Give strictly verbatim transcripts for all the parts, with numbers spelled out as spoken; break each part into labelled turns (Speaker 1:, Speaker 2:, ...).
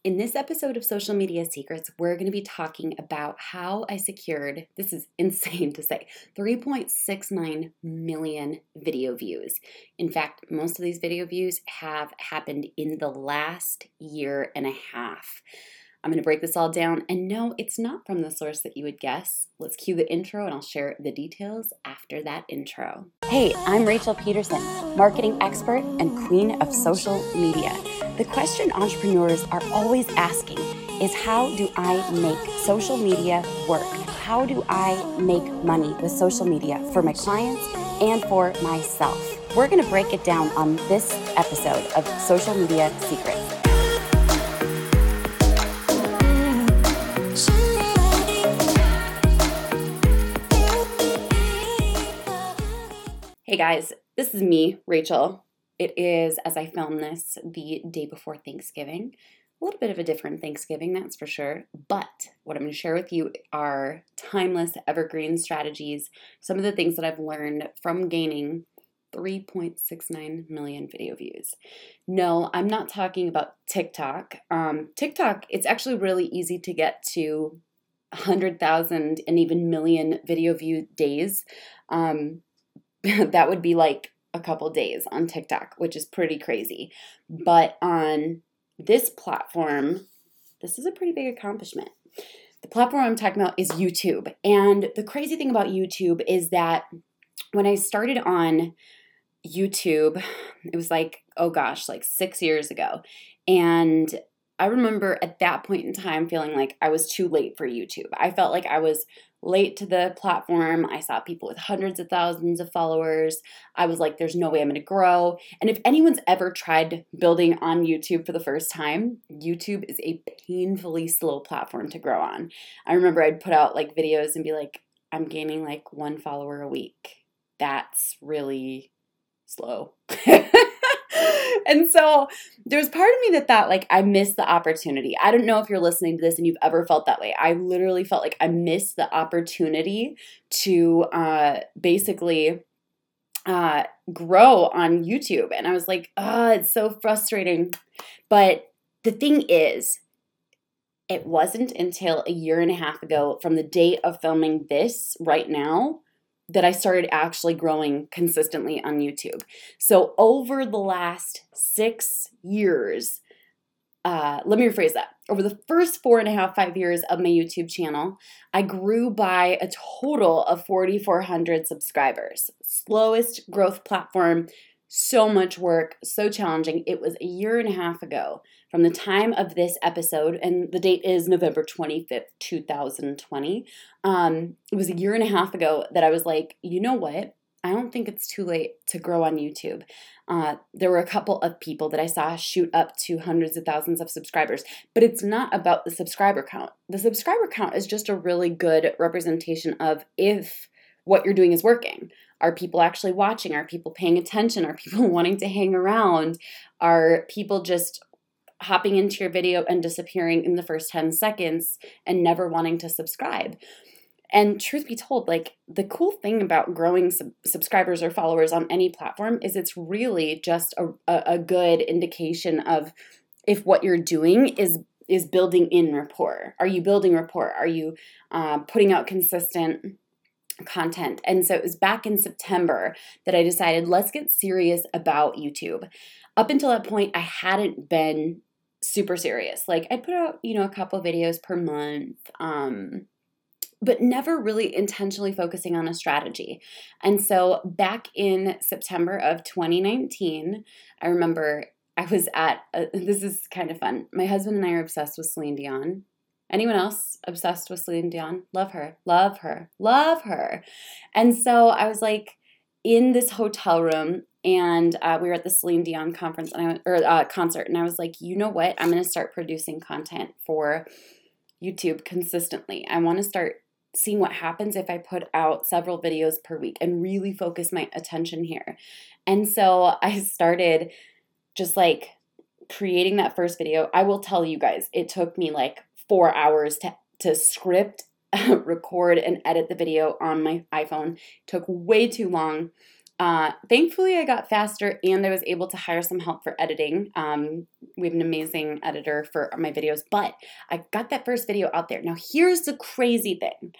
Speaker 1: In this episode of Social Media Secrets, we're going to be talking about how I secured, this is insane to say, three point six nine million video views. In fact, most of these video views have happened in the last year and a half. I'm going to break this all down, and no, it's not from the source that you would guess. Let's cue the intro and I'll share the details after that intro. Hey, I'm Rachel Peterson, marketing expert and queen of social media. The question entrepreneurs are always asking is, how do I make social media work? How do I make money with social media for my clients and for myself? We're going to break it down on this episode of Social Media Secrets. Hey guys, this is me, Rachel. It is, as I film this, the day before Thanksgiving. A little bit of a different Thanksgiving, that's for sure. But what I'm going to share with you are timeless, evergreen strategies, some of the things that I've learned from gaining three point six nine million video views. No, I'm not talking about TikTok. Um, TikTok, it's actually really easy to get to one hundred thousand and even million video view days. Um, that would be like a couple days on TikTok, which is pretty crazy. But on this platform, this is a pretty big accomplishment. The platform I'm talking about is YouTube. And the crazy thing about YouTube is that when I started on YouTube, it was like, oh gosh, like six years ago. And I remember at that point in time feeling like I was too late for YouTube. I felt like I was late to the platform. I saw people with hundreds of thousands of followers. I was like, there's no way I'm going to grow. And if anyone's ever tried building on YouTube for the first time, YouTube is a painfully slow platform to grow on. I remember I'd put out like videos and be like, I'm gaining like one follower a week. That's really slow. And so there's part of me that thought like I missed the opportunity. I don't know if you're listening to this and you've ever felt that way. I literally felt like I missed the opportunity to uh, basically uh, grow on YouTube. And I was like, oh, it's so frustrating. But the thing is, it wasn't until a year and a half ago from the date of filming this right now that I started actually growing consistently on YouTube. So over the last six years, uh, let me rephrase that. Over the first four and a half, five years of my YouTube channel, I grew by a total of four thousand four hundred subscribers. Slowest growth platform, so much work, so challenging. It was a year and a half ago from the time of this episode, and the date is November twenty-fifth, two thousand twenty. Um, it was a year and a half ago that I was like, you know what? I don't think it's too late to grow on YouTube. Uh, there were a couple of people that I saw shoot up to hundreds of thousands of subscribers, but it's not about the subscriber count. The subscriber count is just a really good representation of if what you're doing is working. Are people actually watching? Are people paying attention? Are people wanting to hang around? Are people just hopping into your video and disappearing in the first ten seconds and never wanting to subscribe? And truth be told, like the cool thing about growing sub- subscribers or followers on any platform is it's really just a, a, a good indication of if what you're doing is is building in rapport. Are you building rapport? Are you uh, putting out consistent content? And so it was back in September that I decided, let's get serious about YouTube. Up until that point, I hadn't been super serious. Like I'd put out, you know, a couple of videos per month, um, but never really intentionally focusing on a strategy. And so back in September of twenty nineteen, I remember I was at, a, this is kind of fun. My husband and I are obsessed with Celine Dion. Anyone else obsessed with Celine Dion? Love her, love her, love her. And so I was like in this hotel room, and uh, we were at the Celine Dion conference and I, or uh, concert, and I was like, you know what? I'm going to start producing content for YouTube consistently. I want to start seeing what happens if I put out several videos per week and really focus my attention here. And so I started just like creating that first video. I will tell you guys, it took me like four hours to, to script, record, and edit the video on my iPhone. It took way too long. Uh, thankfully, I got faster and I was able to hire some help for editing. Um, we have an amazing editor for my videos, but I got that first video out there. Now, here's the crazy thing.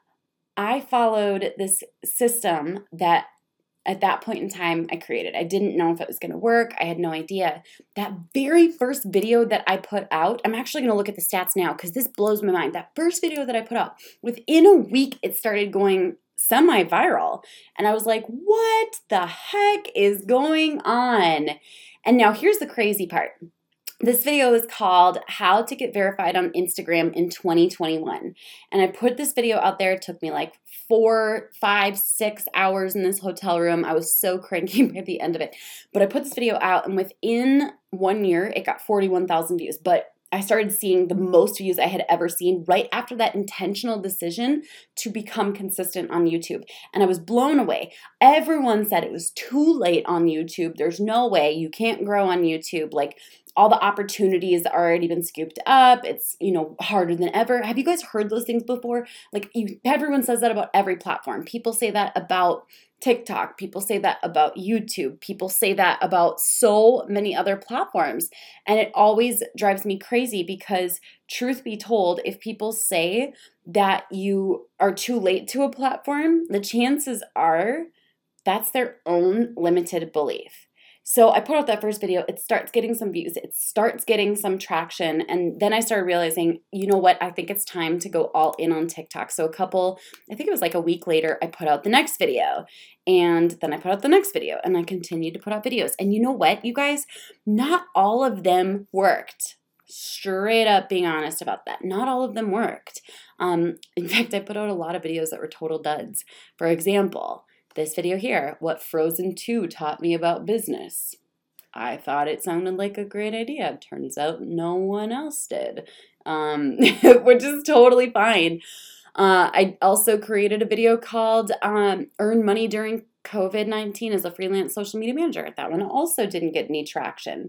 Speaker 1: I followed this system that at that point in time I created. I didn't know if it was going to work. I had no idea. That very first video that I put out, I'm actually going to look at the stats now because this blows my mind. That first video that I put out, within a week, it started going semi-viral. And I was like, what the heck is going on? And now here's the crazy part. This video is called How to Get Verified on Instagram in twenty twenty-one. And I put this video out there. It took me like four, five, six hours in this hotel room. I was so cranky by the end of it. But I put this video out, and within one year, it got forty-one thousand views. But I started seeing the most views I had ever seen right after that intentional decision to become consistent on YouTube. And I was blown away. Everyone said it was too late on YouTube. There's no way. You can't grow on YouTube. Like, all the opportunities have already been scooped up. It's, you know, harder than ever. Have you guys heard those things before? Like, you, everyone says that about every platform. People say that about TikTok. People say that about YouTube. People say that about so many other platforms. And it always drives me crazy because, truth be told, if people say that you are too late to a platform, the chances are that's their own limited belief. So I put out that first video, it starts getting some views, it starts getting some traction, and then I started realizing, you know what, I think it's time to go all in on TikTok. So a couple, I think it was like a week later, I put out the next video, and then I put out the next video, and I continued to put out videos. And you know what, you guys, not all of them worked. Straight up being honest about that. Not all of them worked. Um, in fact, I put out a lot of videos that were total duds. For example, this video here, what Frozen two taught me about business. I thought it sounded like a great idea. Turns out no one else did, um, which is totally fine. Uh, I also created a video called um, Earn Money During COVID nineteen as a freelance social media manager. That one also didn't get any traction.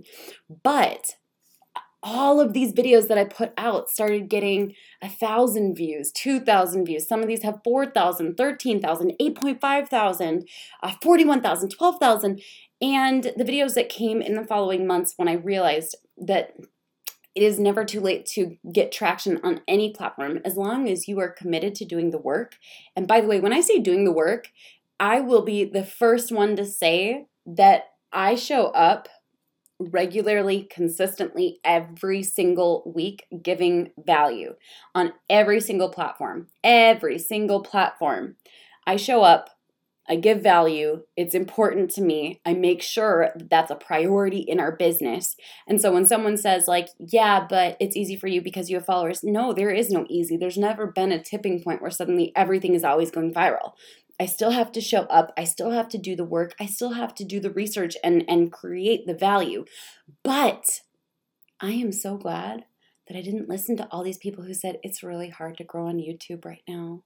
Speaker 1: But all of these videos that I put out started getting one thousand views, two thousand views. Some of these have four thousand, thirteen thousand, eight point five thousand, uh, forty-one thousand, twelve thousand. And the videos that came in the following months when I realized that it is never too late to get traction on any platform as long as you are committed to doing the work. And by the way, when I say doing the work, I will be the first one to say that I show up regularly, consistently, every single week, giving value on every single platform. Every single platform. I show up, I give value, it's important to me, I make sure that that's a priority in our business. And so when someone says like, yeah, but it's easy for you because you have followers, no, there is no easy. There's never been a tipping point where suddenly everything is always going viral. I still have to show up. I still have to do the work. I still have to do the research and, and create the value. But I am so glad that I didn't listen to all these people who said it's really hard to grow on YouTube right now.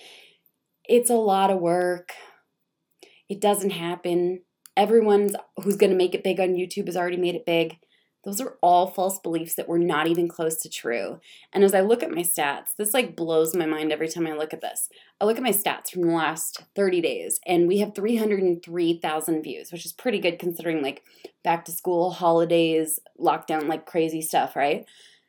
Speaker 1: It's a lot of work. It doesn't happen. Everyone's who's going to make it big on YouTube has already made it big. Those are all false beliefs that were not even close to true. And as I look at my stats, this like blows my mind every time I look at this. I look at my stats from the last thirty days, and we have three hundred three thousand views, which is pretty good considering like back to school, holidays, lockdown, like crazy stuff, right?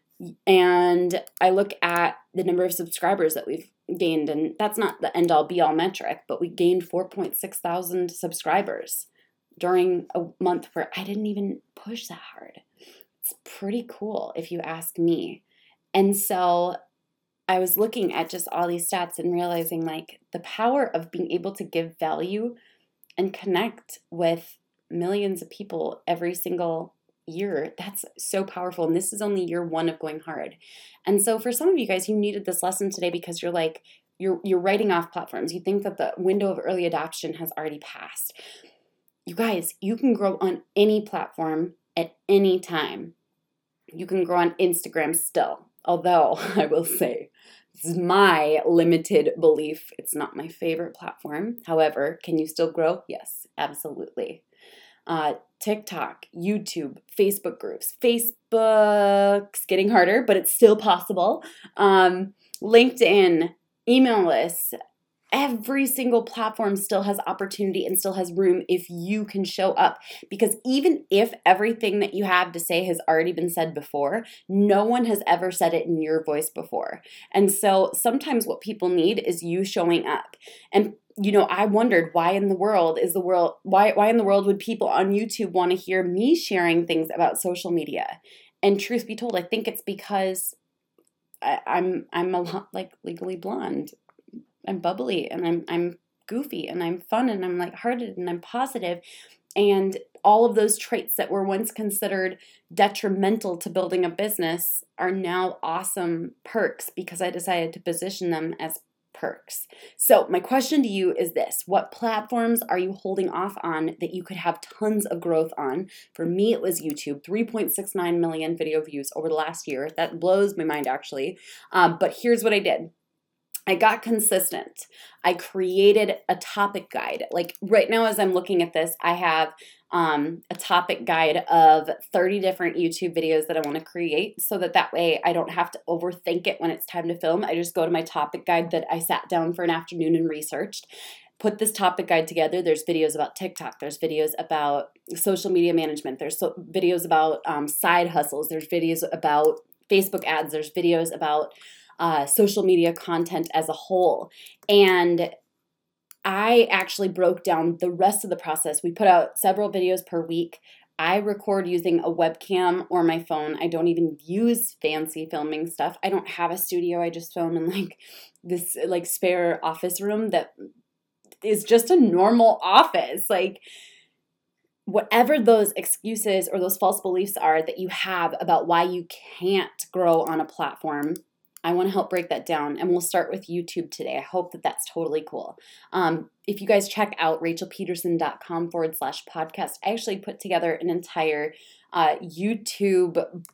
Speaker 1: And I look at the number of subscribers that we've gained, and that's not the end all be all metric, but we gained four point six thousand subscribers during a month where I didn't even push that hard. It's pretty cool if you ask me. And so I was looking at just all these stats and realizing like the power of being able to give value and connect with millions of people every single year. That's so powerful. And this is only year one of going hard. And so for some of you guys, you needed this lesson today because you're like, you're, you're writing off platforms. You think that the window of early adoption has already passed. You guys, you can grow on any platform at any time. You can grow on Instagram still, although I will say this is my limited belief. It's not my favorite platform. However, can you still grow? Yes, absolutely. Uh, TikTok, YouTube, Facebook groups. Facebook's getting harder, but it's still possible. Um, LinkedIn, email lists, every single platform still has opportunity and still has room if you can show up. Because even if everything that you have to say has already been said before, no one has ever said it in your voice before. And so sometimes what people need is you showing up. And you know, I wondered why in the world is the world why why in the world would people on YouTube want to hear me sharing things about social media? And truth be told, I think it's because I, I'm I'm a lot like Legally Blonde. I'm bubbly and I'm I'm goofy and I'm fun and I'm lighthearted and I'm positive, and all of those traits that were once considered detrimental to building a business are now awesome perks because I decided to position them as perks. So my question to you is this: what platforms are you holding off on that you could have tons of growth on? For me, it was YouTube, three point six nine million video views over the last year. That blows my mind, actually. Um, but here's what I did. I got consistent. I created a topic guide. Like right now, as I'm looking at this, I have um, a topic guide of thirty different YouTube videos that I want to create so that that way I don't have to overthink it when it's time to film. I just go to my topic guide that I sat down for an afternoon and researched. Put this topic guide together. There's videos about TikTok. There's videos about social media management. There's so, videos about um, side hustles. There's videos about Facebook ads. There's videos about Uh, social media content as a whole. And I actually broke down the rest of the process. We put out several videos per week. I record using a webcam or my phone. I don't even use fancy filming stuff. I don't have a studio. I just film in like this like spare office room that is just a normal office. Like whatever those excuses or those false beliefs are that you have about why you can't grow on a platform, I want to help break that down, and we'll start with YouTube today. I hope that that's totally cool. Um, if you guys check out rachelpeterson.com forward slash podcast, I actually put together an entire uh, YouTube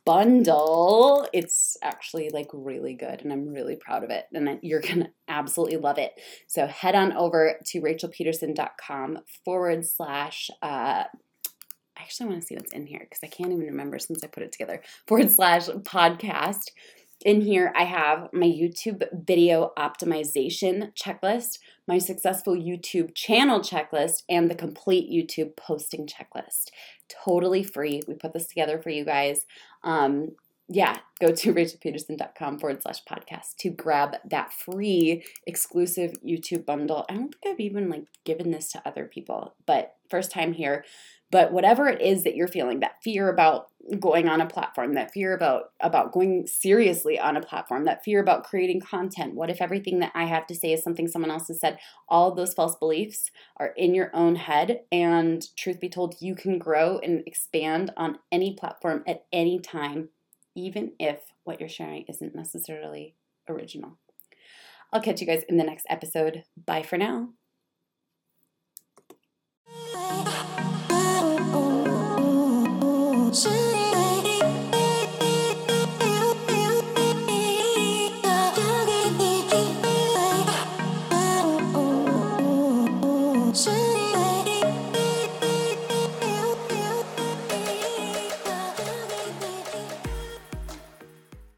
Speaker 1: bundle. It's actually like really good, and I'm really proud of it, and you're going to absolutely love it. So head on over to rachelpeterson.com forward slash uh, I actually want to see what's in here because I can't even remember since I put it together, forward slash podcast. In here, I have my YouTube video optimization checklist, my successful YouTube channel checklist, and the complete YouTube posting checklist. Totally free. We put this together for you guys. Um, yeah, go to rachelpeterson.com forward slash podcast to grab that free exclusive YouTube bundle. I don't think I've even like given this to other people, but first time here. But whatever it is that you're feeling, that fear about going on a platform, that fear about, about going seriously on a platform, that fear about creating content, what if everything that I have to say is something someone else has said, all of those false beliefs are in your own head. And truth be told, you can grow and expand on any platform at any time, even if what you're sharing isn't necessarily original. I'll catch you guys in the next episode. Bye for now.